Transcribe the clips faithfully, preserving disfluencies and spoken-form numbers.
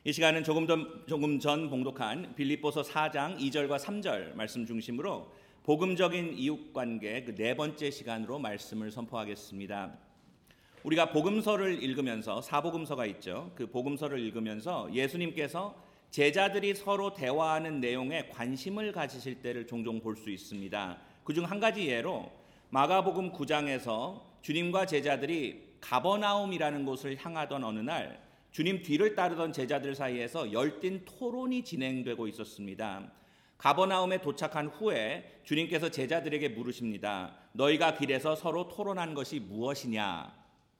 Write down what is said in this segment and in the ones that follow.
이 시간은 조금 전, 조금 전 봉독한 빌립보서 사 장 이 절과 삼 절 말씀 중심으로 복음적인 이웃관계 그 네 번째 시간으로 말씀을 선포하겠습니다. 우리가 복음서를 읽으면서 사복음서가 있죠. 그 복음서를 읽으면서 예수님께서 제자들이 서로 대화하는 내용에 관심을 가지실 때를 종종 볼 수 있습니다. 그중 한 가지 예로 마가복음 구 장에서 주님과 제자들이 가버나움이라는 곳을 향하던 어느 날 주님 뒤를 따르던 제자들 사이에서 열띤 토론이 진행되고 있었습니다. 가버나움에 도착한 후에 주님께서 제자들에게 물으십니다. 너희가 길에서 서로 토론한 것이 무엇이냐?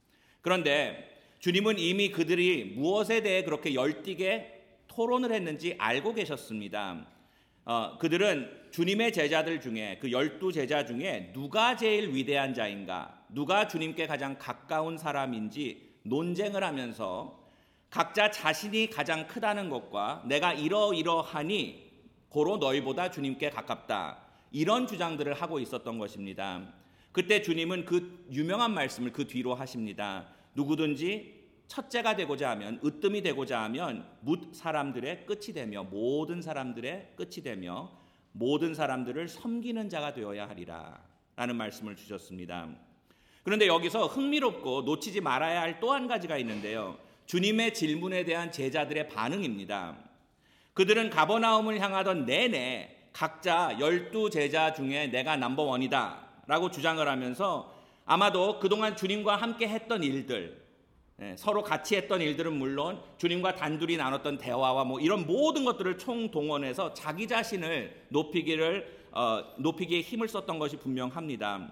그런데 주님은 이미 그들이 무엇에 대해 그렇게 열띠게 토론을 했는지 알고 계셨습니다. 어, 그들은 주님의 제자들 중에 그 열두 제자 중에 누가 제일 위대한 자인가, 누가 주님께 가장 가까운 사람인지 논쟁을 하면서 각자 자신이 가장 크다는 것과 내가 이러이러하니 고로 너희보다 주님께 가깝다, 이런 주장들을 하고 있었던 것입니다. 그때 주님은 그 유명한 말씀을 그 뒤로 하십니다. 누구든지 첫째가 되고자 하면, 으뜸이 되고자 하면 뭇 사람들의 끝이 되며 모든 사람들의 끝이 되며 모든 사람들을 섬기는 자가 되어야 하리라 라는 말씀을 주셨습니다. 그런데 여기서 흥미롭고 놓치지 말아야 할 또 한 가지가 있는데요. 주님의 질문에 대한 제자들의 반응입니다. 그들은 가버나움을 향하던 내내 각자 열두 제자 중에 내가 넘버원이다 라고 주장을 하면서 아마도 그동안 주님과 함께 했던 일들, 서로 같이 했던 일들은 물론 주님과 단둘이 나눴던 대화와 뭐 이런 모든 것들을 총동원해서 자기 자신을 높이기를 어, 높이기에 힘을 썼던 것이 분명합니다.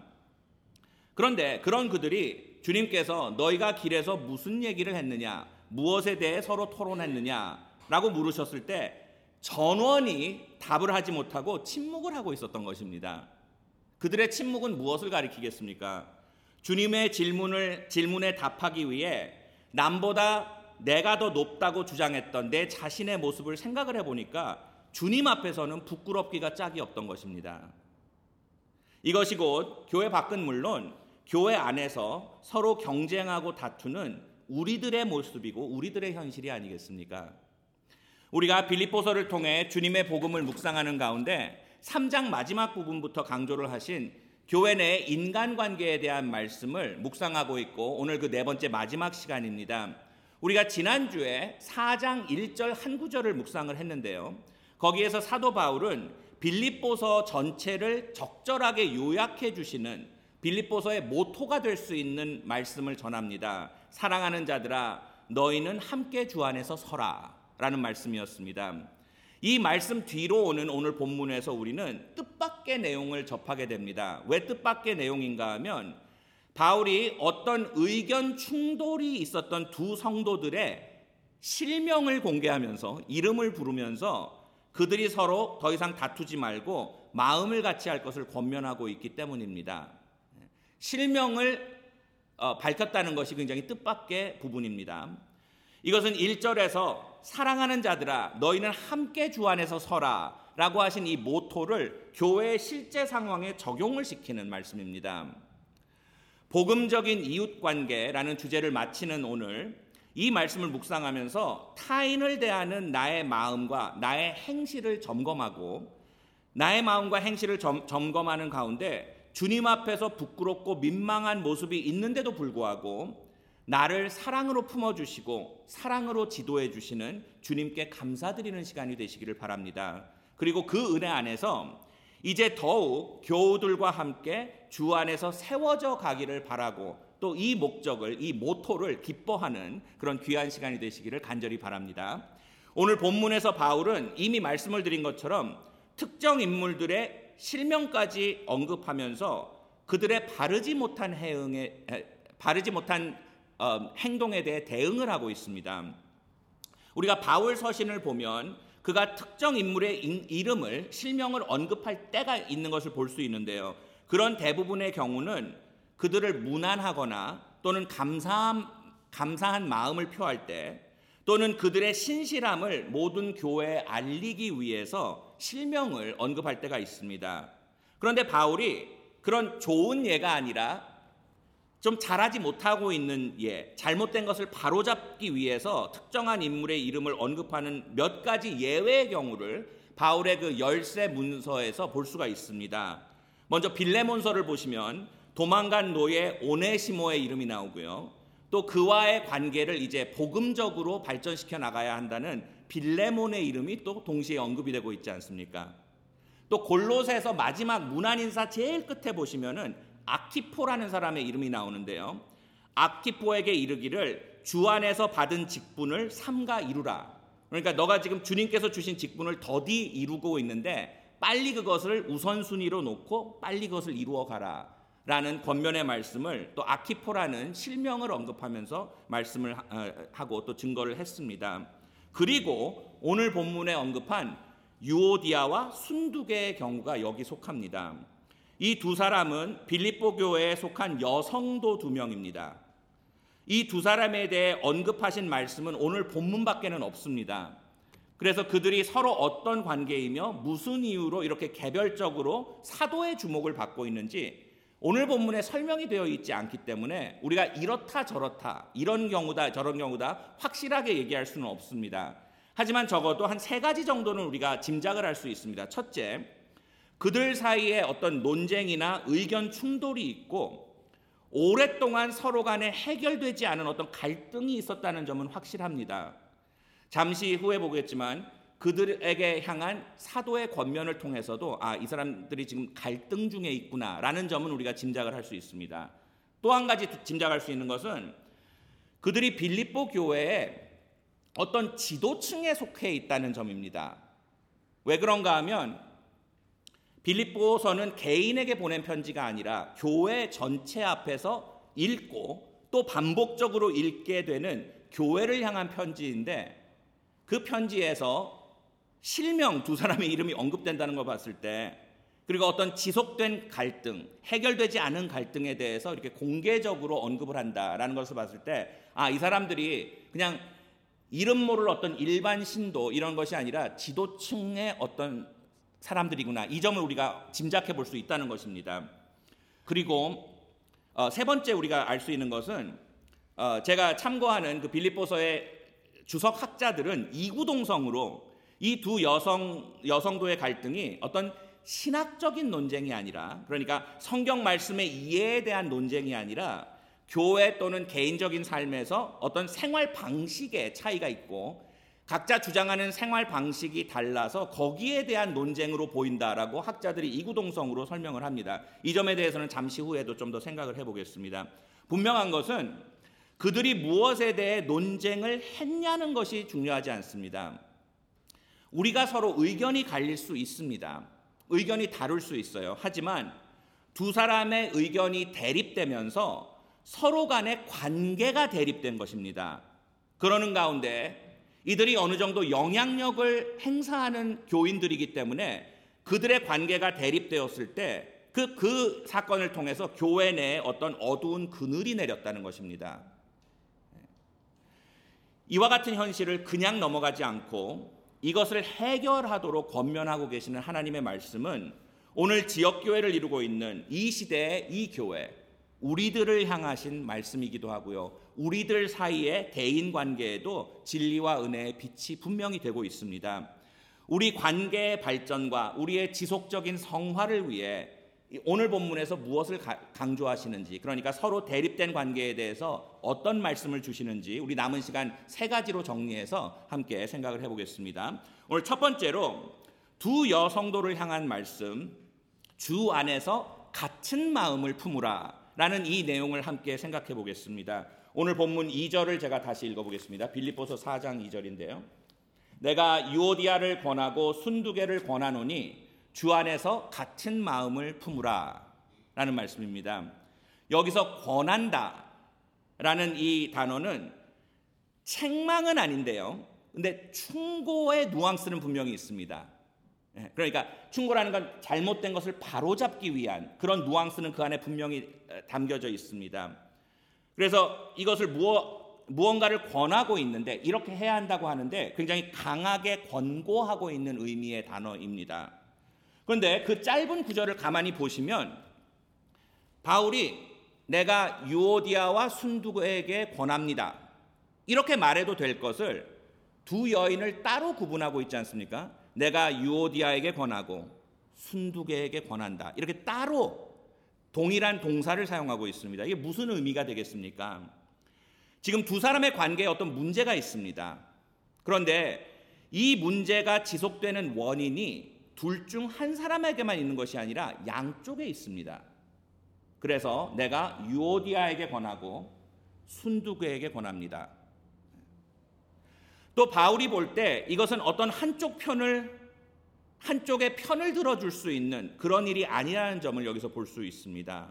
그런데 그런 그들이 주님께서 너희가 길에서 무슨 얘기를 했느냐, 무엇에 대해 서로 토론했느냐라고 물으셨을 때 전원이 답을 하지 못하고 침묵을 하고 있었던 것입니다. 그들의 침묵은 무엇을 가리키겠습니까? 주님의 질문을, 질문에 답하기 위해 남보다 내가 더 높다고 주장했던 내 자신의 모습을 생각을 해보니까 주님 앞에서는 부끄럽기가 짝이 없던 것입니다. 이것이 곧 교회 밖은 물론 교회 안에서 서로 경쟁하고 다투는 우리들의 모습이고 우리들의 현실이 아니겠습니까? 우리가 빌립보서를 통해 주님의 복음을 묵상하는 가운데 삼 장 마지막 부분부터 강조를 하신 교회 내 인간관계에 대한 말씀을 묵상하고 있고 오늘 그 네 번째 마지막 시간입니다. 우리가 지난주에 사 장 일 절 한 구절을 묵상을 했는데요. 거기에서 사도 바울은 빌립보서 전체를 적절하게 요약해 주시는 빌립보서의 모토가 될 수 있는 말씀을 전합니다. 사랑하는 자들아, 너희는 함께 주 안에서 서라 라는 말씀이었습니다. 이 말씀 뒤로 오는 오늘 본문에서 우리는 뜻밖의 내용을 접하게 됩니다. 왜 뜻밖의 내용인가 하면 바울이 어떤 의견 충돌이 있었던 두 성도들의 실명을 공개하면서 이름을 부르면서 그들이 서로 더 이상 다투지 말고 마음을 같이 할 것을 권면하고 있기 때문입니다. 실명을 어, 밝혔다는 것이 굉장히 뜻밖의 부분입니다. 이것은 일 절에서 사랑하는 자들아 너희는 함께 주 안에서 서라 라고 하신 이 모토를 교회의 실제 상황에 적용을 시키는 말씀입니다. 복음적인 이웃관계라는 주제를 마치는 오늘 이 말씀을 묵상하면서 타인을 대하는 나의 마음과 나의 행실을 점검하고 나의 마음과 행실을 점, 점검하는 가운데 주님 앞에서 부끄럽고 민망한 모습이 있는데도 불구하고 나를 사랑으로 품어주시고 사랑으로 지도해 주시는 주님께 감사드리는 시간이 되시기를 바랍니다. 그리고 그 은혜 안에서 이제 더욱 교우들과 함께 주 안에서 세워져 가기를 바라고 또 이 목적을, 이 모토를 기뻐하는 그런 귀한 시간이 되시기를 간절히 바랍니다. 오늘 본문에서 바울은 이미 말씀을 드린 것처럼 특정 인물들의 실명까지 언급하면서 그들의 바르지 못한 해응에, 바르지 못한 어, 행동에 대해 대응을 하고 있습니다. 우리가 바울 서신을 보면 그가 특정 인물의 인, 이름을 실명을 언급할 때가 있는 것을 볼 수 있는데요. 그런 대부분의 경우는 그들을 무난하거나 또는 감사한, 감사한 마음을 표할 때 또는 그들의 신실함을 모든 교회에 알리기 위해서 실명을 언급할 때가 있습니다. 그런데 바울이 그런 좋은 예가 아니라 좀 잘하지 못하고 있는 예, 잘못된 것을 바로잡기 위해서 특정한 인물의 이름을 언급하는 몇 가지 예외의 경우를 바울의 그 열세 문서에서 볼 수가 있습니다. 먼저 빌레몬서를 보시면 도망간 노예 오네시모의 이름이 나오고요. 또 그와의 관계를 이제 복음적으로 발전시켜 나가야 한다는 빌레몬의 이름이 또 동시에 언급이 되고 있지 않습니까? 또 골로새서 마지막 문안인사 제일 끝에 보시면은 아키포라는 사람의 이름이 나오는데요. 아키포에게 이르기를 주 안에서 받은 직분을 삼가 이루라. 그러니까 너가 지금 주님께서 주신 직분을 더디 이루고 있는데 빨리 그것을 우선순위로 놓고 빨리 그것을 이루어 가라 라는 권면의 말씀을 또 아키포라는 실명을 언급하면서 말씀을 하고 또 증거를 했습니다. 그리고 오늘 본문에 언급한 유오디아와 순두계의 경우가 여기 속합니다. 이 두 사람은 빌립보 교회에 속한 여성도 두 명입니다. 이 두 사람에 대해 언급하신 말씀은 오늘 본문밖에는 없습니다. 그래서 그들이 서로 어떤 관계이며 무슨 이유로 이렇게 개별적으로 사도의 주목을 받고 있는지 오늘 본문에 설명이 되어 있지 않기 때문에 우리가 이렇다 저렇다 이런 경우다 저런 경우다 확실하게 얘기할 수는 없습니다. 하지만 적어도 한 세 가지 정도는 우리가 짐작을 할 수 있습니다. 첫째, 그들 사이에 어떤 논쟁이나 의견 충돌이 있고 오랫동안 서로 간에 해결되지 않은 어떤 갈등이 있었다는 점은 확실합니다. 잠시 후에 보겠지만 그들에게 향한 사도의 권면을 통해서도 아, 이 사람들이 지금 갈등 중에 있구나라는 점은 우리가 짐작을 할 수 있습니다. 또 한 가지 짐작할 수 있는 것은 그들이 빌립보 교회에 어떤 지도층에 속해 있다는 점입니다. 왜 그런가 하면 빌립보서는 개인에게 보낸 편지가 아니라 교회 전체 앞에서 읽고 또 반복적으로 읽게 되는 교회를 향한 편지인데 그 편지에서 실명 두 사람의 이름이 언급된다는 걸 봤을 때 그리고 어떤 지속된 갈등, 해결되지 않은 갈등에 대해서 이렇게 공개적으로 언급을 한다라는 것을 봤을 때 아, 이 사람들이 그냥 이름 모를 어떤 일반 신도 이런 것이 아니라 지도층의 어떤 사람들이구나. 이 점을 우리가 짐작해 볼 수 있다는 것입니다. 그리고 어, 세 번째 우리가 알 수 있는 것은 어, 제가 참고하는 그 빌립보서의 주석 학자들은 이구동성으로 이 두 여성 여성도의 갈등이 어떤 신학적인 논쟁이 아니라 그러니까 성경 말씀의 이해에 대한 논쟁이 아니라 교회 또는 개인적인 삶에서 어떤 생활 방식의 차이가 있고 각자 주장하는 생활 방식이 달라서 거기에 대한 논쟁으로 보인다라고 학자들이 이구동성으로 설명을 합니다. 이 점에 대해서는 잠시 후에도 좀 더 생각을 해보겠습니다. 분명한 것은 그들이 무엇에 대해 논쟁을 했냐는 것이 중요하지 않습니다. 우리가 서로 의견이 갈릴 수 있습니다. 의견이 다를 수 있어요. 하지만 두 사람의 의견이 대립되면서 서로 간의 관계가 대립된 것입니다. 그러는 가운데 이들이 어느 정도 영향력을 행사하는 교인들이기 때문에 그들의 관계가 대립되었을 때 그, 그 사건을 통해서 교회 내에 어떤 어두운 그늘이 내렸다는 것입니다. 이와 같은 현실을 그냥 넘어가지 않고 이것을 해결하도록 권면하고 계시는 하나님의 말씀은 오늘 지역교회를 이루고 있는 이 시대의 이 교회, 우리들을 향하신 말씀이기도 하고요. 우리들 사이의 대인관계에도 진리와 은혜의 빛이 분명히 되고 있습니다. 우리 관계의 발전과 우리의 지속적인 성화를 위해 오늘 본문에서 무엇을 강조하시는지, 그러니까 서로 대립된 관계에 대해서 어떤 말씀을 주시는지 우리 남은 시간 세 가지로 정리해서 함께 생각을 해보겠습니다. 오늘 첫 번째로 두 여성도를 향한 말씀, 주 안에서 같은 마음을 품으라 라는 이 내용을 함께 생각해 보겠습니다. 오늘 본문 이 절을 제가 다시 읽어보겠습니다. 빌립보서 사 장 이 절인데요. 내가 유오디아를 권하고 순두계를 권하노니 주 안에서 같은 마음을 품으라 라는 말씀입니다. 여기서 권한다 라는 이 단어는 책망은 아닌데요. 근데 충고의 뉘앙스는 분명히 있습니다. 그러니까 충고라는 건 잘못된 것을 바로잡기 위한 그런 뉘앙스는 그 안에 분명히 담겨져 있습니다. 그래서 이것을 무어, 무언가를 권하고 있는데 이렇게 해야 한다고 하는데 굉장히 강하게 권고하고 있는 의미의 단어입니다. 그런데 그 짧은 구절을 가만히 보시면 바울이 내가 유오디아와 순두계에게 권합니다. 이렇게 말해도 될 것을 두 여인을 따로 구분하고 있지 않습니까? 내가 유오디아에게 권하고 순두계에게 권한다. 이렇게 따로 동일한 동사를 사용하고 있습니다. 이게 무슨 의미가 되겠습니까? 지금 두 사람의 관계에 어떤 문제가 있습니다. 그런데 이 문제가 지속되는 원인이 둘 중 한 사람에게만 있는 것이 아니라 양쪽에 있습니다. 그래서 내가 유오디아에게 권하고 순두계에게 권합니다. 또 바울이 볼 때 이것은 어떤 한쪽 편을 한쪽의 편을 들어줄 수 있는 그런 일이 아니라는 점을 여기서 볼 수 있습니다.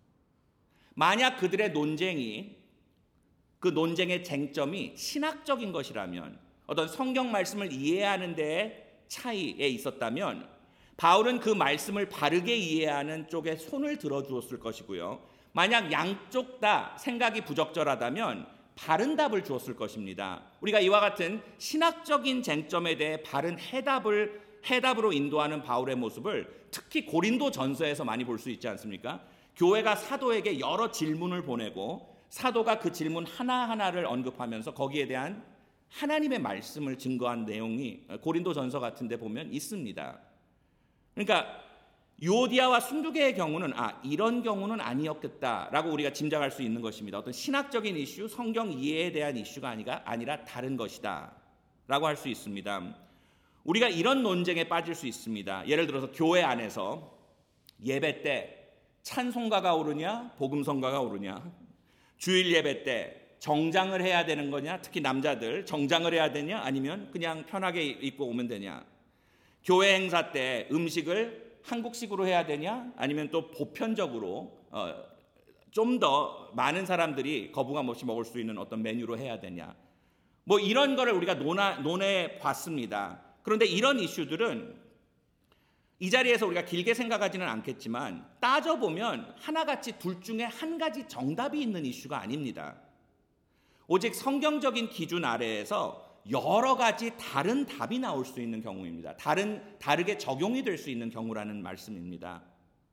만약 그들의 논쟁이 그 논쟁의 쟁점이 신학적인 것이라면, 어떤 성경 말씀을 이해하는 데에 차이에 있었다면 바울은 그 말씀을 바르게 이해하는 쪽에 손을 들어주었을 것이고요. 만약 양쪽 다 생각이 부적절하다면 바른 답을 주었을 것입니다. 우리가 이와 같은 신학적인 쟁점에 대해 바른 해답을 해답으로 인도하는 바울의 모습을 특히 고린도 전서에서 많이 볼 수 있지 않습니까? 교회가 사도에게 여러 질문을 보내고 사도가 그 질문 하나하나를 언급하면서 거기에 대한 하나님의 말씀을 증거한 내용이 고린도 전서 같은 데 보면 있습니다. 그러니까 유오디아와 순두계의 경우는 아 이런 경우는 아니었겠다라고 우리가 짐작할 수 있는 것입니다. 어떤 신학적인 이슈, 성경 이해에 대한 이슈가 아니라, 아니라 다른 것이다 라고 할 수 있습니다. 우리가 이런 논쟁에 빠질 수 있습니다. 예를 들어서 교회 안에서 예배 때 찬송가가 오르냐 복음성가가 오르냐, 주일 예배 때 정장을 해야 되는 거냐, 특히 남자들 정장을 해야 되냐 아니면 그냥 편하게 입고 오면 되냐, 교회 행사 때 음식을 한국식으로 해야 되냐 아니면 또 보편적으로 어, 좀 더 많은 사람들이 거부감 없이 먹을 수 있는 어떤 메뉴로 해야 되냐, 뭐 이런 거를 우리가 논하, 논해 봤습니다. 그런데 이런 이슈들은 이 자리에서 우리가 길게 생각하지는 않겠지만 따져보면 하나같이 둘 중에 한 가지 정답이 있는 이슈가 아닙니다. 오직 성경적인 기준 아래에서 여러 가지 다른 답이 나올 수 있는 경우입니다. 다른, 다르게 적용이 될 수 있는 경우라는 말씀입니다.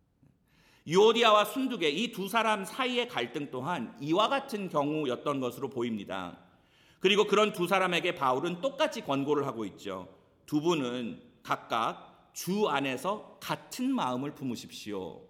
유오디아와 순두계 이 두 사람 사이의 갈등 또한 이와 같은 경우였던 것으로 보입니다. 그리고 그런 두 사람에게 바울은 똑같이 권고를 하고 있죠. 두 분은 각각 주 안에서 같은 마음을 품으십시오.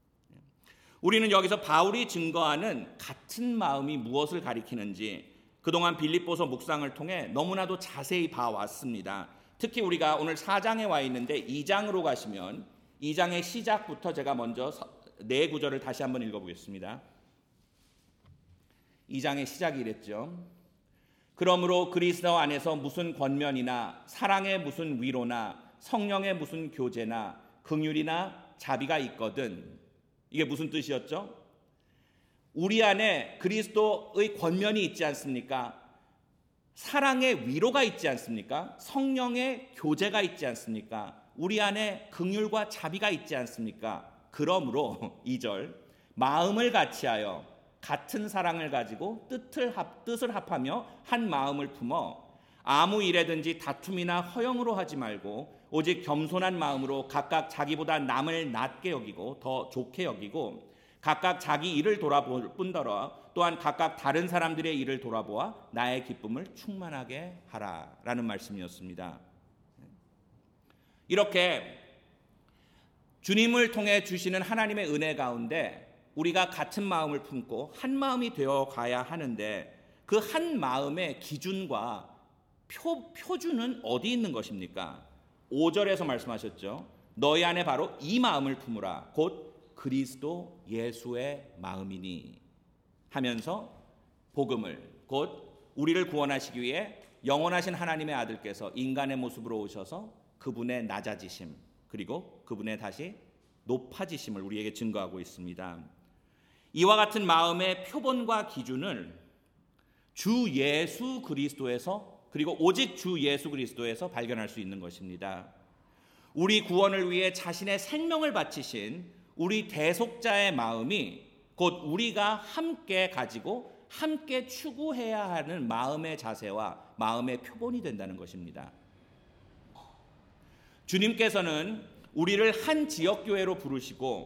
우리는 여기서 바울이 증거하는 같은 마음이 무엇을 가리키는지 그동안 빌립보서 묵상을 통해 너무나도 자세히 봐왔습니다. 특히 우리가 오늘 사 장에 와 있는데 이 장으로 가시면 이 장의 시작부터 제가 먼저 네 구절을 다시 한번 읽어보겠습니다. 이 장의 시작이 이랬죠. 그러므로 그리스도 안에서 무슨 권면이나 사랑의 무슨 위로나 성령의 무슨 교제나 긍휼이나 자비가 있거든. 이게 무슨 뜻이었죠? 우리 안에 그리스도의 권면이 있지 않습니까? 사랑의 위로가 있지 않습니까? 성령의 교제가 있지 않습니까? 우리 안에 긍휼과 자비가 있지 않습니까? 그러므로 이 절 마음을 같이하여 같은 사랑을 가지고 뜻을, 합, 뜻을 합하며 한 마음을 품어 아무 일에든지 다툼이나 허영으로 하지 말고 오직 겸손한 마음으로 각각 자기보다 남을 낮게 여기고 더 좋게 여기고 각각 자기 일을 돌아볼 뿐더러 또한 각각 다른 사람들의 일을 돌아보아 나의 기쁨을 충만하게 하라라는 말씀이었습니다. 이렇게 주님을 통해 주시는 하나님의 은혜 가운데 우리가 같은 마음을 품고 한 마음이 되어 가야 하는데 그 한 마음의 기준과 표, 표준은 어디 있는 것입니까? 오 절에서 말씀하셨죠. 너희 안에 바로 이 마음을 품으라. 곧 그리스도 예수의 마음이니 하면서 복음을 곧 우리를 구원하시기 위해 영원하신 하나님의 아들께서 인간의 모습으로 오셔서 그분의 낮아지심 그리고 그분의 다시 높아지심을 우리에게 증거하고 있습니다. 이와 같은 마음의 표본과 기준을 주 예수 그리스도에서 그리고 오직 주 예수 그리스도에서 발견할 수 있는 것입니다. 우리 구원을 위해 자신의 생명을 바치신 우리 대속자의 마음이 곧 우리가 함께 가지고 함께 추구해야 하는 마음의 자세와 마음의 표본이 된다는 것입니다. 주님께서는 우리를 한 지역교회로 부르시고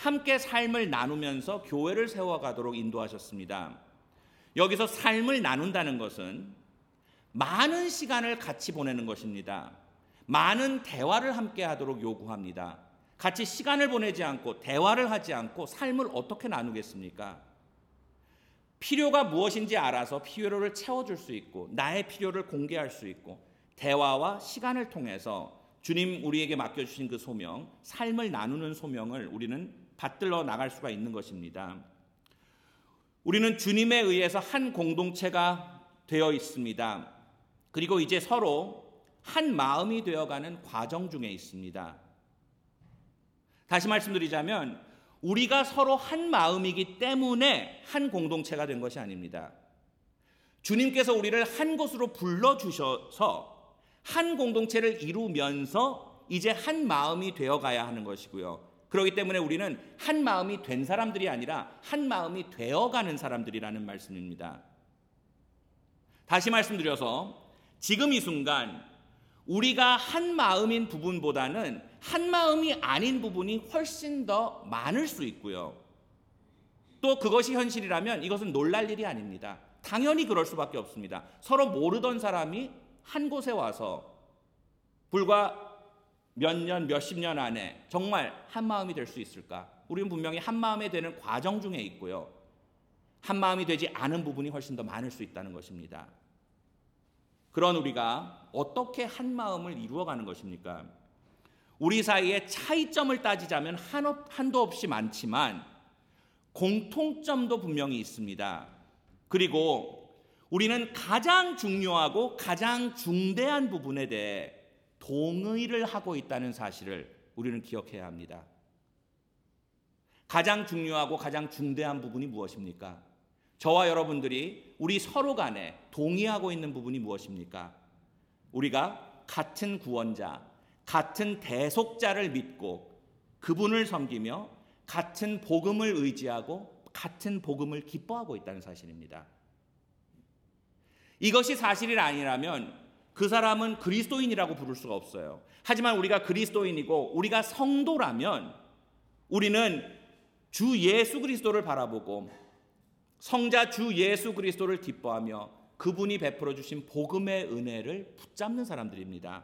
함께 삶을 나누면서 교회를 세워가도록 인도하셨습니다. 여기서 삶을 나눈다는 것은 많은 시간을 같이 보내는 것입니다. 많은 대화를 함께 하도록 요구합니다. 같이 시간을 보내지 않고 대화를 하지 않고 삶을 어떻게 나누겠습니까? 필요가 무엇인지 알아서 필요를 채워줄 수 있고 나의 필요를 공개할 수 있고 대화와 시간을 통해서 주님 우리에게 맡겨주신 그 소명, 삶을 나누는 소명을 우리는 받들어 나갈 수가 있는 것입니다. 우리는 주님에 의해서 한 공동체가 되어 있습니다. 그리고 이제 서로 한 마음이 되어가는 과정 중에 있습니다. 다시 말씀드리자면 우리가 서로 한 마음이기 때문에 한 공동체가 된 것이 아닙니다. 주님께서 우리를 한 곳으로 불러주셔서 한 공동체를 이루면서 이제 한 마음이 되어가야 하는 것이고요. 그렇기 때문에 우리는 한 마음이 된 사람들이 아니라 한 마음이 되어가는 사람들이라는 말씀입니다. 다시 말씀드려서 지금 이 순간 우리가 한 마음인 부분보다는 한 마음이 아닌 부분이 훨씬 더 많을 수 있고요. 또 그것이 현실이라면 이것은 놀랄 일이 아닙니다. 당연히 그럴 수밖에 없습니다. 서로 모르던 사람이 한 곳에 와서 불과 몇 년, 몇십 년 안에 정말 한 마음이 될 수 있을까? 우리는 분명히 한 마음이 되는 과정 중에 있고요. 한 마음이 되지 않은 부분이 훨씬 더 많을 수 있다는 것입니다. 그런 우리가 어떻게 한 마음을 이루어가는 것입니까? 우리 사이에 차이점을 따지자면 한도 없이 많지만 공통점도 분명히 있습니다. 그리고 우리는 가장 중요하고 가장 중대한 부분에 대해 동의를 하고 있다는 사실을 우리는 기억해야 합니다. 가장 중요하고 가장 중대한 부분이 무엇입니까? 저와 여러분들이 우리 서로 간에 동의하고 있는 부분이 무엇입니까? 우리가 같은 구원자, 같은 대속자를 믿고 그분을 섬기며 같은 복음을 의지하고 같은 복음을 기뻐하고 있다는 사실입니다. 이것이 사실이 아니라면 그 사람은 그리스도인이라고 부를 수가 없어요. 하지만 우리가 그리스도인이고 우리가 성도라면 우리는 주 예수 그리스도를 바라보고 성자 주 예수 그리스도를 기뻐하며 그분이 베풀어 주신 복음의 은혜를 붙잡는 사람들입니다.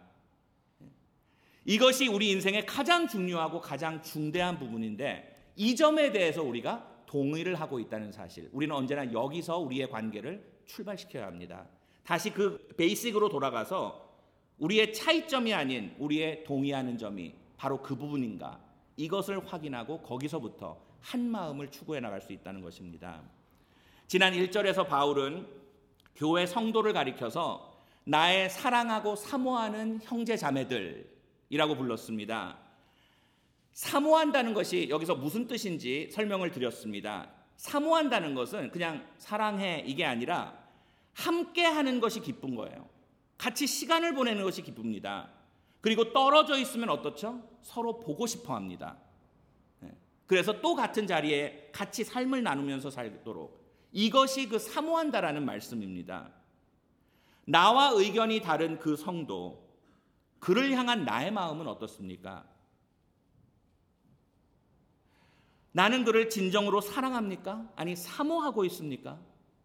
이것이 우리 인생의 가장 중요하고 가장 중대한 부분인데 이 점에 대해서 우리가 동의를 하고 있다는 사실, 우리는 언제나 여기서 우리의 관계를 출발시켜야 합니다. 다시 그 베이직으로 돌아가서 우리의 차이점이 아닌 우리의 동의하는 점이 바로 그 부분인가, 이것을 확인하고 거기서부터 한 마음을 추구해 나갈 수 있다는 것입니다. 지난 일 절에서 바울은 교회 성도를 가리켜서 나의 사랑하고 사모하는 형제 자매들이라고 불렀습니다. 사모한다는 것이 여기서 무슨 뜻인지 설명을 드렸습니다. 사모한다는 것은 그냥 사랑해 이게 아니라 함께 하는 것이 기쁜 거예요. 같이 시간을 보내는 것이 기쁩니다. 그리고 떨어져 있으면 어떻죠? 서로 보고 싶어 합니다. 그래서 또 같은 자리에 같이 삶을 나누면서 살도록, 이것이 그 사모한다라는 말씀입니다. 나와 의견이 다른 그 성도, 그를 향한 나의 마음은 어떻습니까? 나는 그를 진정으로 사랑합니까? 아니 사모하고 있습니까?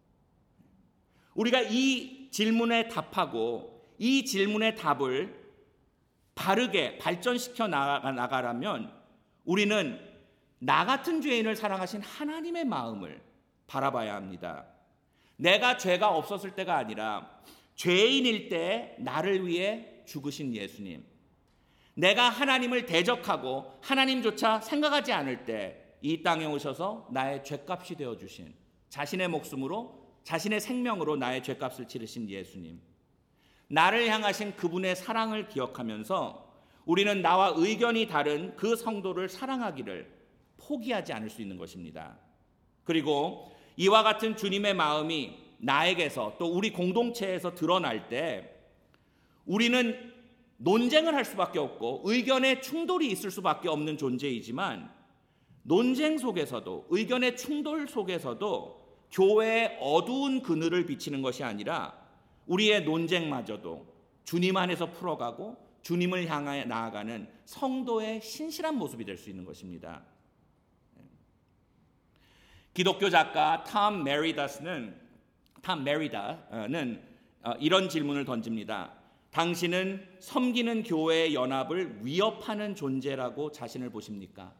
우리가 이 질문에 답하고 이 질문의 답을 바르게 발전시켜 나가려면 우리는 나 같은 죄인을 사랑하신 하나님의 마음을 바라봐야 합니다. 내가 죄가 없었을 때가 아니라 죄인일 때 나를 위해 죽으신 예수님, 내가 하나님을 대적하고 하나님조차 생각하지 않을 때 이 땅에 오셔서 나의 죄값이 되어주신, 자신의 목숨으로 자신의 생명으로 나의 죄값을 치르신 예수님, 나를 향하신 그분의 사랑을 기억하면서 우리는 나와 의견이 다른 그 성도를 사랑하기를 포기하지 않을 수 있는 것입니다. 그리고 이와 같은 주님의 마음이 나에게서 또 우리 공동체에서 드러날 때 우리는 논쟁을 할 수밖에 없고 의견의 충돌이 있을 수밖에 없는 존재이지만, 논쟁 속에서도 의견의 충돌 속에서도 교회의 어두운 그늘을 비치는 것이 아니라 우리의 논쟁마저도 주님 안에서 풀어가고 주님을 향해 나아가는 성도의 신실한 모습이 될 수 있는 것입니다. 기독교 작가 톰 메리다스는 톰 메리다는 이런 질문을 던집니다. 당신은 섬기는 교회의 연합을 위협하는 존재라고 자신을 보십니까?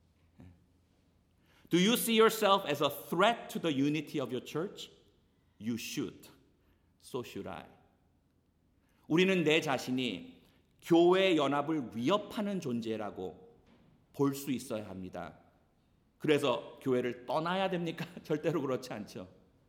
Do you see yourself as a threat to the unity of your church? You should. So should I. 우리는 내 자신이 교회의 연합을 위협하는 존재라고 볼 수 있어야 합니다. 그래서 교회를 떠나야 됩니까? 절대로 그렇지 않죠.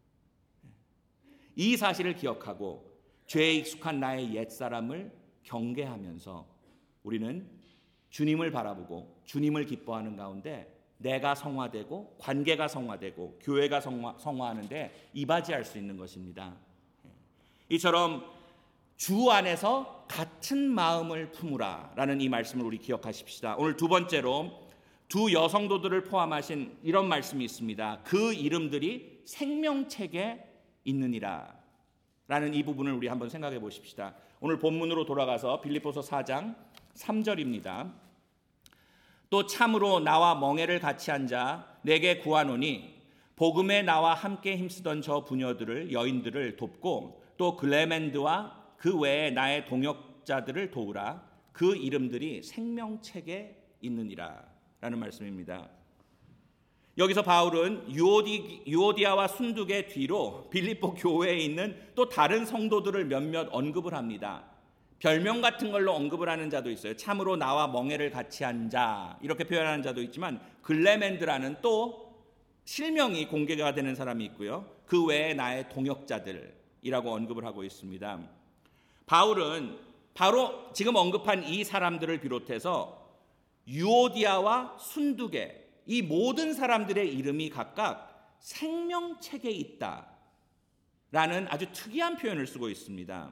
이 사실을 기억하고 죄에 익숙한 나의 옛사람을 경계하면서 우리는 주님을 바라보고 주님을 기뻐하는 가운데 내가 성화되고 관계가 성화되고 교회가 성화, 성화하는데 이바지할 수 있는 것입니다. 이처럼 주 안에서 같은 마음을 품으라 라는 이 말씀을 우리 기억하십시다. 오늘 두 번째로 두 여성도들을 포함하신 이런 말씀이 있습니다. 그 이름들이 생명책에 있느니라 라는 이 부분을 우리 한번 생각해 보십시다. 오늘 본문으로 돌아가서 빌립보서 사 장 삼 절입니다. 또 참으로 나와 멍에를 같이 앉아 내게 구하노니 복음에 나와 함께 힘쓰던 저 부녀들을 여인들을 돕고 또 글레멘드와 그 외에 나의 동역자들을 도우라. 그 이름들이 생명책에 있느니라 라는 말씀입니다. 여기서 바울은 유오디, 유오디아와 순두계 뒤로 빌립보 교회에 있는 또 다른 성도들을 몇몇 언급을 합니다. 별명 같은 걸로 언급을 하는 자도 있어요. 참으로 나와 멍에를 같이 한 자 이렇게 표현하는 자도 있지만 글레멘드라는 또 실명이 공개가 되는 사람이 있고요. 그 외에 나의 동역자들이라고 언급을 하고 있습니다. 바울은 바로 지금 언급한 이 사람들을 비롯해서 유오디아와 순두계 이 모든 사람들의 이름이 각각 생명책에 있다라는 아주 특이한 표현을 쓰고 있습니다.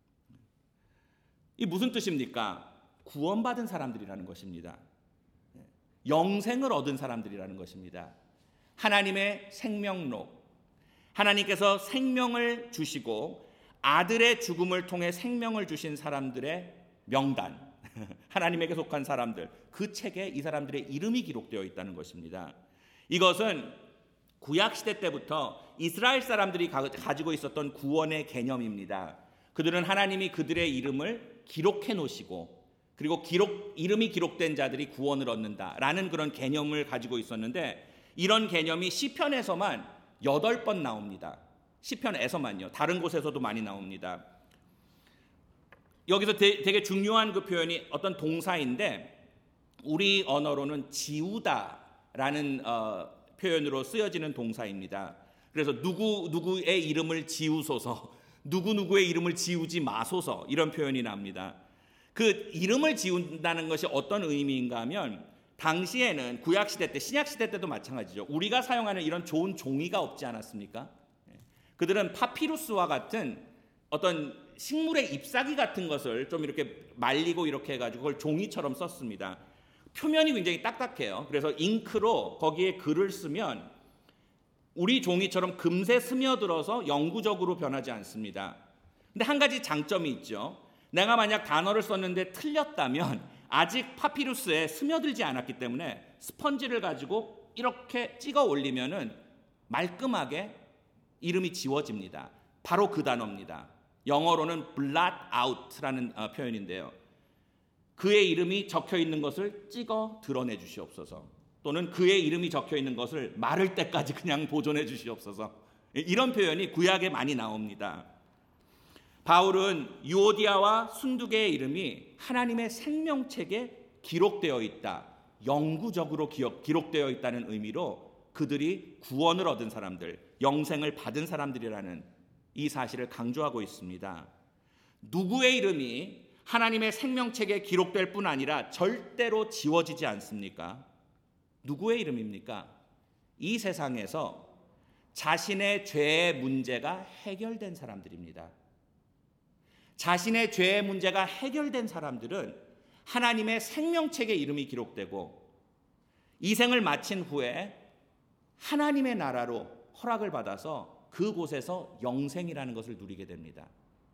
이 무슨 뜻입니까? 구원받은 사람들이라는 것입니다. 영생을 얻은 사람들이라는 것입니다. 하나님의 생명록, 하나님께서 생명을 주시고 아들의 죽음을 통해 생명을 주신 사람들의 명단, 하나님에게 속한 사람들, 그 책에 이 사람들의 이름이 기록되어 있다는 것입니다. 이것은 구약시대 때부터 이스라엘 사람들이 가지고 있었던 구원의 개념입니다. 그들은 하나님이 그들의 이름을 기록해 놓으시고 그리고 기록, 이름이 기록된 자들이 구원을 얻는다라는 그런 개념을 가지고 있었는데 이런 개념이 시편에서만 여덟 번 나옵니다. 시편에서만요. 다른 곳에서도 많이 나옵니다. 여기서 되게 중요한 그 표현이 어떤 동사인데 우리 언어로는 지우다라는 어, 표현으로 쓰여지는 동사입니다. 그래서 누구 누구의 이름을 지우소서, 누구 누구의 이름을 지우지 마소서 이런 표현이 납니다. 그 이름을 지운다는 것이 어떤 의미인가 하면 당시에는 구약 시대 때, 신약 시대 때도 마찬가지죠. 우리가 사용하는 이런 좋은 종이가 없지 않았습니까? 그들은 파피루스와 같은 어떤 식물의 잎사귀 같은 것을 좀 이렇게 말리고 이렇게 해가지고 그걸 종이처럼 썼습니다. 표면이 굉장히 딱딱해요. 그래서 잉크로 거기에 글을 쓰면 우리 종이처럼 금세 스며들어서 영구적으로 변하지 않습니다. 근데 한 가지 장점이 있죠. 내가 만약 단어를 썼는데 틀렸다면 아직 파피루스에 스며들지 않았기 때문에 스펀지를 가지고 이렇게 찍어 올리면은 말끔하게 이름이 지워집니다. 바로 그 단어입니다. 영어로는 blot out라는 어, 표현인데요. 그의 이름이 적혀 있는 것을 찍어 드러내 주시옵소서. 또는 그의 이름이 적혀 있는 것을 마를 때까지 그냥 보존해 주시옵소서. 이런 표현이 구약에 많이 나옵니다. 바울은 유오디아와 순두계의 이름이 하나님의 생명책에 기록되어 있다. 영구적으로 기억, 기록되어 있다는 의미로 그들이 구원을 얻은 사람들, 영생을 받은 사람들이라는 이 사실을 강조하고 있습니다. 누구의 이름이 하나님의 생명책에 기록될 뿐 아니라 절대로 지워지지 않습니까? 누구의 이름입니까? 이 세상에서 자신의 죄의 문제가 해결된 사람들입니다. 자신의 죄의 문제가 해결된 사람들은 하나님의 생명책에 이름이 기록되고 이 생을 마친 후에 하나님의 나라로 허락을 받아서 그곳에서 영생이라는 것을 누리게 됩니다.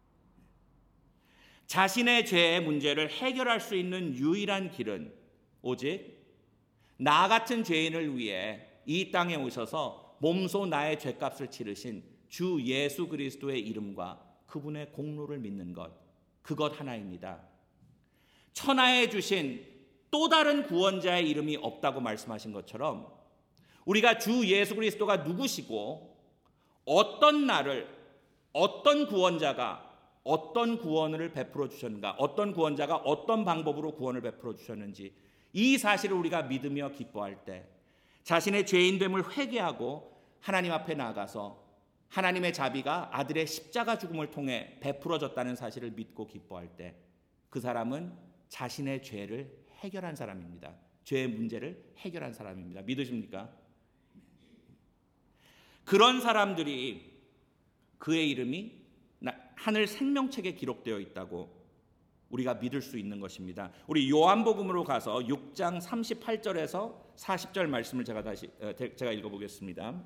자신의 죄의 문제를 해결할 수 있는 유일한 길은 오직 나 같은 죄인을 위해 이 땅에 오셔서 몸소 나의 죄값을 치르신 주 예수 그리스도의 이름과 그분의 공로를 믿는 것, 그것 하나입니다. 천하에 주신 또 다른 구원자의 이름이 없다고 말씀하신 것처럼 우리가 주 예수 그리스도가 누구시고 어떤 날을 어떤 구원자가 어떤 구원을 베풀어 주셨는가, 어떤 구원자가 어떤 방법으로 구원을 베풀어 주셨는지 이 사실을 우리가 믿으며 기뻐할 때 자신의 죄인됨을 회개하고 하나님 앞에 나아가서 하나님의 자비가 아들의 십자가 죽음을 통해 베풀어졌다는 사실을 믿고 기뻐할 때 그 사람은 자신의 죄를 해결한 사람입니다. 죄의 문제를 해결한 사람입니다. 믿으십니까? 그런 사람들이 그의 이름이 하늘 생명책에 기록되어 있다고 우리가 믿을 수 있는 것입니다. 우리 요한복음으로 가서 육 장 삼십팔 절에서 사십 절 말씀을 제가 다시 제가 읽어보겠습니다.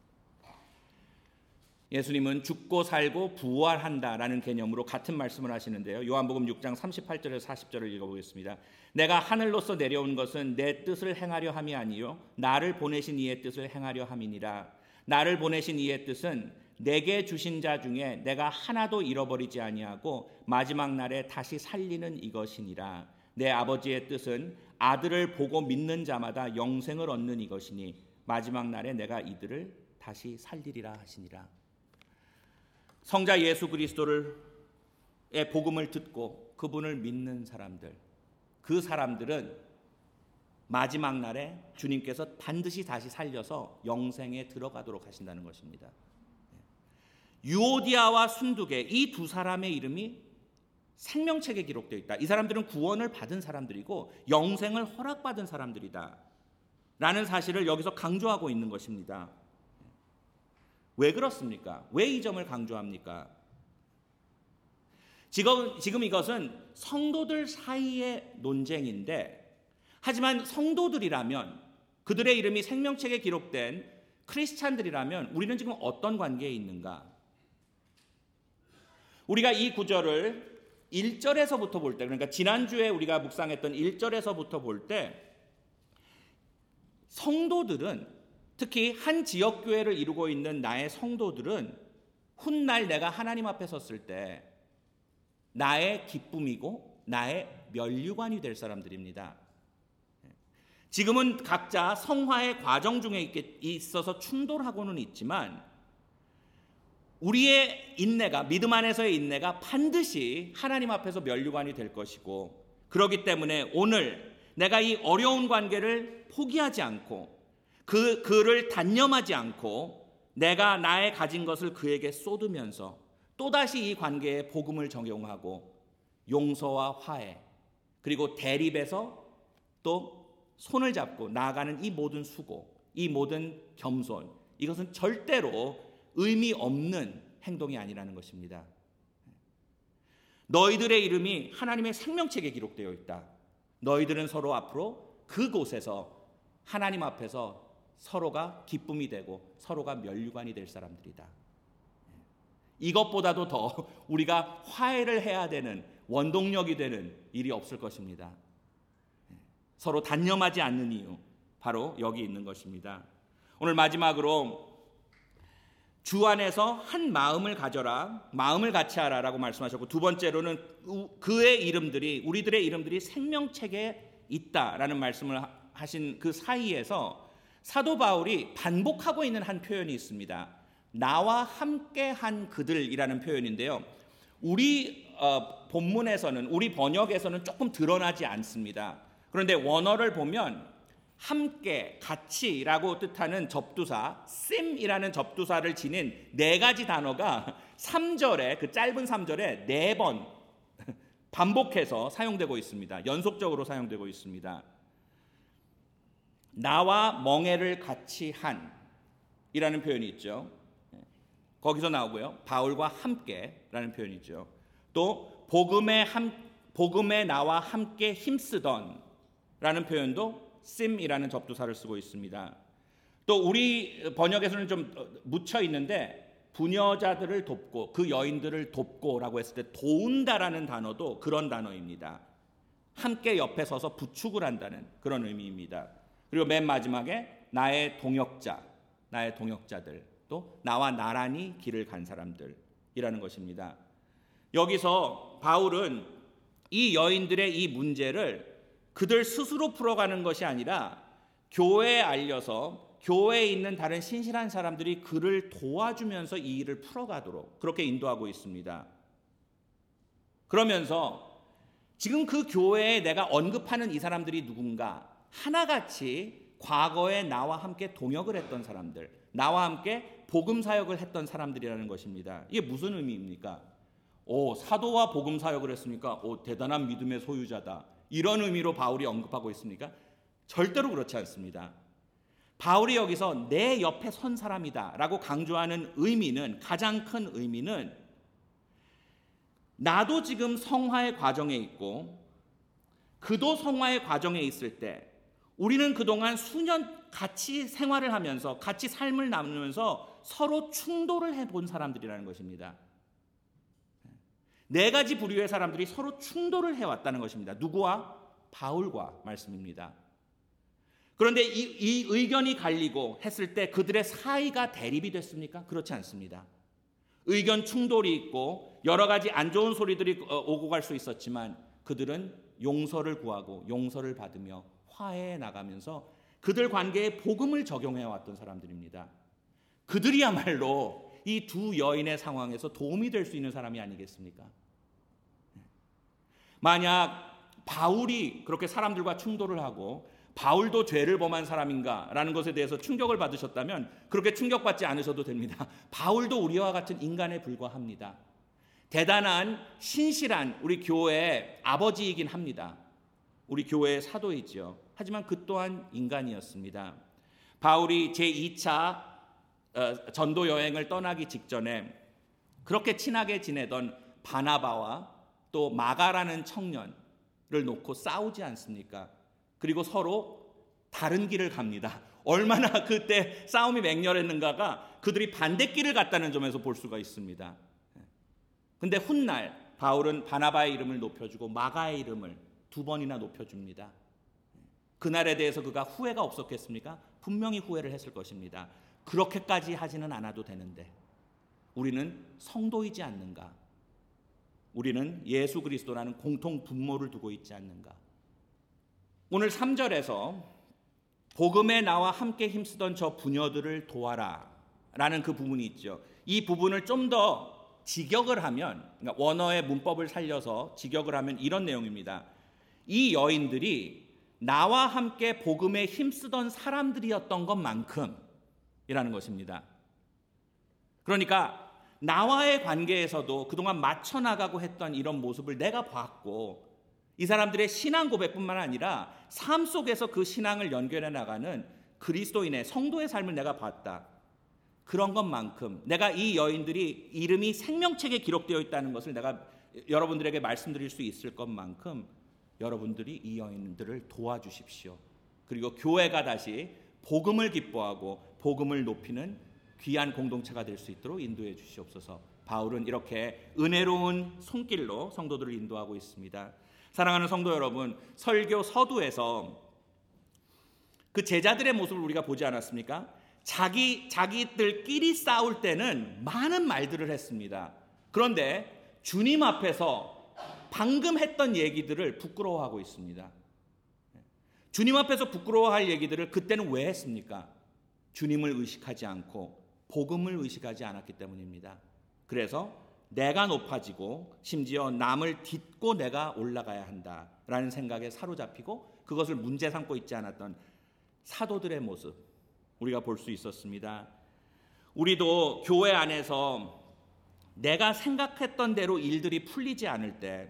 예수님은 죽고 살고 부활한다라는 개념으로 같은 말씀을 하시는데요. 요한복음 육 장 삼십팔 절에서 사십 절을 읽어보겠습니다. 내가 하늘로서 내려온 것은 내 뜻을 행하려 함이 아니요 나를 보내신 이의 뜻을 행하려 함이니라. 나를 보내신 이의 뜻은 내게 주신 자 중에 내가 하나도 잃어버리지 아니하고 마지막 날에 다시 살리는 이것이니라. 내 아버지의 뜻은 아들을 보고 믿는 자마다 영생을 얻는 이것이니 마지막 날에 내가 이들을 다시 살리리라 하시니라. 성자 예수 그리스도의 복음을 듣고 그분을 믿는 사람들, 그 사람들은 마지막 날에 주님께서 반드시 다시 살려서 영생에 들어가도록 하신다는 것입니다. 유오디아와 순두계 이 두 사람의 이름이 생명책에 기록되어 있다. 이 사람들은 구원을 받은 사람들이고 영생을 허락받은 사람들이다 라는 사실을 여기서 강조하고 있는 것입니다. 왜 그렇습니까? 왜 이 점을 강조합니까? 지금, 지금 이것은 성도들 사이의 논쟁인데, 하지만 성도들이라면, 그들의 이름이 생명책에 기록된 크리스찬들이라면 우리는 지금 어떤 관계에 있는가? 우리가 이 구절을 일 절에서부터 볼 때, 그러니까 지난주에 우리가 묵상했던 일 절에서부터 볼 때 성도들은, 특히 한 지역교회를 이루고 있는 나의 성도들은 훗날 내가 하나님 앞에 섰을 때 나의 기쁨이고 나의 면류관이 될 사람들입니다. 지금은 각자 성화의 과정 중에 있어서 충돌하고는 있지만 우리의 인내가, 믿음 안에서의 인내가 반드시 하나님 앞에서 면류관이 될 것이고, 그렇기 때문에 오늘 내가 이 어려운 관계를 포기하지 않고 그, 그를 단념하지 않고 내가 나의 가진 것을 그에게 쏟으면서 또다시 이 관계에 복음을 적용하고 용서와 화해, 그리고 대립에서 또 손을 잡고 나아가는 이 모든 수고, 이 모든 겸손, 이것은 절대로 의미 없는 행동이 아니라는 것입니다. 너희들의 이름이 하나님의 생명책에 기록되어 있다. 너희들은 서로 앞으로 그곳에서 하나님 앞에서 서로가 기쁨이 되고 서로가 면류관이 될 사람들이다. 이것보다도 더 우리가 화해를 해야 되는, 원동력이 되는 일이 없을 것입니다. 서로 단념하지 않는 이유, 바로 여기 있는 것입니다. 오늘 마지막으로 주 안에서 한 마음을 가져라, 마음을 같이 하라라고 말씀하셨고, 두 번째로는 그의 이름들이, 우리들의 이름들이 생명책에 있다라는 말씀을 하신 그 사이에서 사도 바울이 반복하고 있는 한 표현이 있습니다. 나와 함께 한 그들이라는 표현인데요. 우리 어, 본문에서는, 우리 번역에서는 조금 드러나지 않습니다. 그런데 원어를 보면 함께, 같이라고 뜻하는 접두사, 씀이라는 접두사를 지닌 네 가지 단어가 삼 절에, 그 짧은 삼 절에 네 번 반복해서 사용되고 있습니다. 연속적으로 사용되고 있습니다. 나와 멍에를 같이 한 이라는 표현이 있죠. 거기서 나오고요. 바울과 함께라는 표현이 있죠. 또 복음에, 함, 복음에 나와 함께 힘쓰던 라는 표현도 씀이라는 접두사를 쓰고 있습니다. 또 우리 번역에서는 좀 묻혀 있는데 부녀자들을 돕고 그 여인들을 돕고라고 했을 때 도운다라는 단어도 그런 단어입니다. 함께 옆에 서서 부축을 한다는 그런 의미입니다. 그리고 맨 마지막에 나의 동역자, 나의 동역자들, 또 나와 나란히 길을 간 사람들이라는 것입니다. 여기서 바울은 이 여인들의 이 문제를 그들 스스로 풀어가는 것이 아니라 교회에 알려서 교회에 있는 다른 신실한 사람들이 그를 도와주면서 이 일을 풀어가도록 그렇게 인도하고 있습니다. 그러면서 지금 그 교회에 내가 언급하는 이 사람들이 누군가, 하나같이 과거에 나와 함께 동역을 했던 사람들, 나와 함께 복음 사역을 했던 사람들이라는 것입니다. 이게 무슨 의미입니까? 오, 사도와 복음 사역을 했습니까? 오, 대단한 믿음의 소유자다. 이런 의미로 바울이 언급하고 있습니까? 절대로 그렇지 않습니다. 바울이 여기서 내 옆에 선 사람이다 라고 강조하는 의미는, 가장 큰 의미는, 나도 지금 성화의 과정에 있고 그도 성화의 과정에 있을 때 우리는 그동안 수년 같이 생활을 하면서 같이 삶을 나누면서 서로 충돌을 해본 사람들이라는 것입니다. 네 가지 부류의 사람들이 서로 충돌을 해왔다는 것입니다. 누구와? 바울과 말씀입니다. 그런데 이, 이 의견이 갈리고 했을 때 그들의 사이가 대립이 됐습니까? 그렇지 않습니다. 의견 충돌이 있고 여러 가지 안 좋은 소리들이 오고 갈 수 있었지만 그들은 용서를 구하고 용서를 받으며 화해해 나가면서 그들 관계에 복음을 적용해 왔던 사람들입니다. 그들이야말로 이 두 여인의 상황에서 도움이 될 수 있는 사람이 아니겠습니까? 만약 바울이 그렇게 사람들과 충돌을 하고 바울도 죄를 범한 사람인가라는 것에 대해서 충격을 받으셨다면 그렇게 충격받지 않으셔도 됩니다. 바울도 우리와 같은 인간에 불과합니다. 대단한 신실한 우리 교회의 아버지이긴 합니다. 우리 교회의 사도이지요. 하지만 그 또한 인간이었습니다. 바울이 제이 차 전도 여행을 떠나기 직전에 그렇게 친하게 지내던 바나바와 또 마가라는 청년을 놓고 싸우지 않습니까? 그리고 서로 다른 길을 갑니다. 얼마나 그때 싸움이 맹렬했는가가 그들이 반대길을 갔다는 점에서 볼 수가 있습니다. 근데 훗날 바울은 바나바의 이름을 높여주고 마가의 이름을 두 번이나 높여줍니다. 그날에 대해서 그가 후회가 없었겠습니까? 분명히 후회를 했을 것입니다. 그렇게까지 하지는 않아도 되는데 우리는 성도이지 않는가? 우리는 예수 그리스도라는 공통 분모를 두고 있지 않는가? 오늘 삼 절에서 복음에 나와 함께 힘쓰던 저 부녀들을 도와라 라는 그 부분이 있죠. 이 부분을 좀 더 직역을 하면, 그러니까 원어의 문법을 살려서 직역을 하면 이런 내용입니다. 이 여인들이 나와 함께 복음에 힘쓰던 사람들이었던 것만큼 이라는 것입니다. 그러니까 나와의 관계에서도 그동안 맞춰나가고 했던 이런 모습을 내가 봤고 이 사람들의 신앙 고백뿐만 아니라 삶 속에서 그 신앙을 연결해 나가는 그리스도인의 성도의 삶을 내가 봤다. 그런 것만큼 내가 이 여인들이 이름이 생명책에 기록되어 있다는 것을 내가 여러분들에게 말씀드릴 수 있을 것만큼 여러분들이 이 여인들을 도와주십시오. 그리고 교회가 다시 복음을 기뻐하고 복음을 높이는 귀한 공동체가 될 수 있도록 인도해 주시옵소서. 바울은 이렇게 은혜로운 손길로 성도들을 인도하고 있습니다. 사랑하는 성도 여러분, 설교 서두에서 그 제자들의 모습을 우리가 보지 않았습니까? 자기, 자기들끼리 싸울 때는 많은 말들을 했습니다. 그런데 주님 앞에서 방금 했던 얘기들을 부끄러워하고 있습니다. 주님 앞에서 부끄러워할 얘기들을 그때는 왜 했습니까? 주님을 의식하지 않고 복음을 의식하지 않았기 때문입니다. 그래서 내가 높아지고 심지어 남을 딛고 내가 올라가야 한다라는 생각에 사로잡히고 그것을 문제 삼고 있지 않았던 사도들의 모습 우리가 볼 수 있었습니다. 우리도 교회 안에서 내가 생각했던 대로 일들이 풀리지 않을 때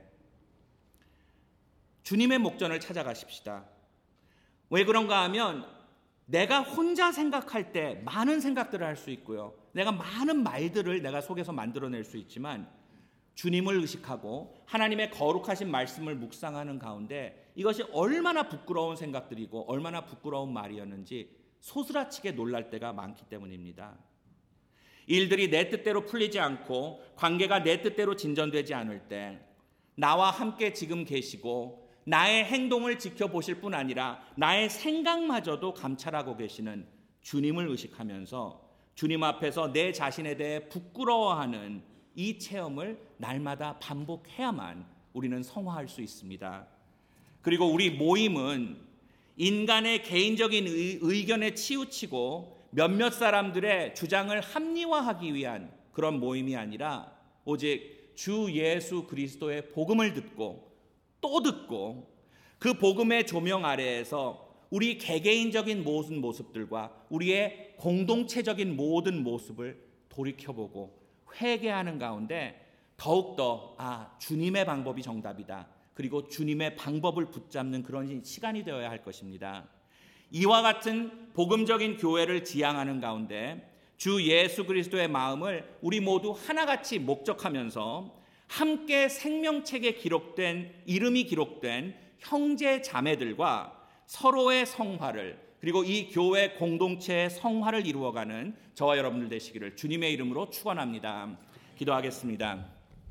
주님의 목전을 찾아가십시다. 왜 그런가 하면 내가 혼자 생각할 때 많은 생각들을 할 수 있고요. 내가 많은 말들을 내가 속에서 만들어낼 수 있지만 주님을 의식하고 하나님의 거룩하신 말씀을 묵상하는 가운데 이것이 얼마나 부끄러운 생각들이고 얼마나 부끄러운 말이었는지 소스라치게 놀랄 때가 많기 때문입니다. 일들이 내 뜻대로 풀리지 않고 관계가 내 뜻대로 진전되지 않을 때 나와 함께 지금 계시고 나의 행동을 지켜보실 뿐 아니라 나의 생각마저도 감찰하고 계시는 주님을 의식하면서 주님 앞에서 내 자신에 대해 부끄러워하는 이 체험을 날마다 반복해야만 우리는 성화할 수 있습니다. 그리고 우리 모임은 인간의 개인적인 의, 의견에 치우치고 몇몇 사람들의 주장을 합리화하기 위한 그런 모임이 아니라 오직 주 예수 그리스도의 복음을 듣고 또 듣고 그 복음의 조명 아래에서 우리 개개인적인 모든 모습들과 우리의 공동체적인 모든 모습을 돌이켜보고 회개하는 가운데 더욱더 아 주님의 방법이 정답이다. 그리고 주님의 방법을 붙잡는 그런 시간이 되어야 할 것입니다. 이와 같은 복음적인 교회를 지향하는 가운데 주 예수 그리스도의 마음을 우리 모두 하나같이 목적하면서 함께 생명책에 기록된 이름이 기록된 형제 자매들과 서로의 성화를 그리고 이 교회 공동체의 성화를 이루어가는 저와 여러분들 되시기를 주님의 이름으로 축원합니다. 기도하겠습니다.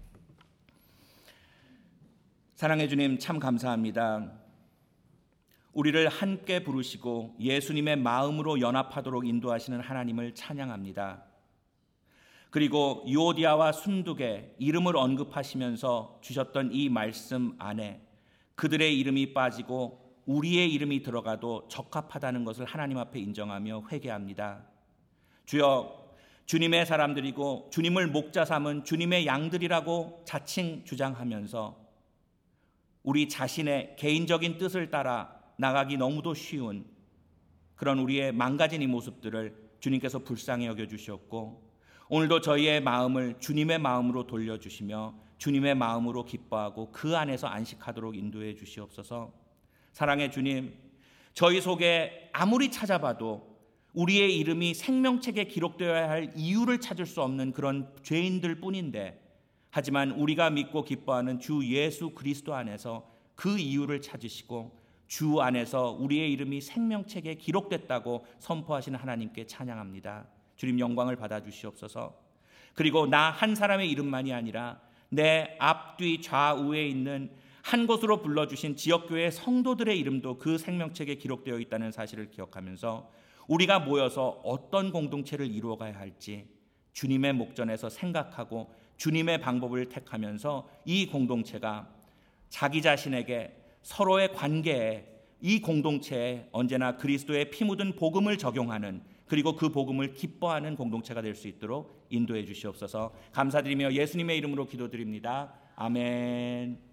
사랑해 주님 참 감사합니다. 우리를 함께 부르시고 예수님의 마음으로 연합하도록 인도하시는 하나님을 찬양합니다. 그리고 유오디아와 순두계 이름을 언급하시면서 주셨던 이 말씀 안에 그들의 이름이 빠지고 우리의 이름이 들어가도 적합하다는 것을 하나님 앞에 인정하며 회개합니다. 주여, 주님의 사람들이고 주님을 목자 삼은 주님의 양들이라고 자칭 주장하면서 우리 자신의 개인적인 뜻을 따라 나가기 너무도 쉬운 그런 우리의 망가진 이 모습들을 주님께서 불쌍히 여겨주셨고 오늘도 저희의 마음을 주님의 마음으로 돌려주시며 주님의 마음으로 기뻐하고 그 안에서 안식하도록 인도해 주시옵소서. 사랑의 주님, 저희 속에 아무리 찾아봐도 우리의 이름이 생명책에 기록되어야 할 이유를 찾을 수 없는 그런 죄인들 뿐인데 하지만 우리가 믿고 기뻐하는 주 예수 그리스도 안에서 그 이유를 찾으시고 주 안에서 우리의 이름이 생명책에 기록됐다고 선포하시는 하나님께 찬양합니다. 주님 영광을 받아주시옵소서. 그리고 나 한 사람의 이름만이 아니라 내 앞뒤 좌우에 있는 한 곳으로 불러주신 지역교회 성도들의 이름도 그 생명책에 기록되어 있다는 사실을 기억하면서 우리가 모여서 어떤 공동체를 이루어가야 할지 주님의 목전에서 생각하고 주님의 방법을 택하면서 이 공동체가 자기 자신에게 서로의 관계에 이 공동체에 언제나 그리스도의 피 묻은 복음을 적용하는 그리고 그 복음을 기뻐하는 공동체가 될 수 있도록 인도해 주시옵소서. 감사드리며 예수님의 이름으로 기도드립니다. 아멘.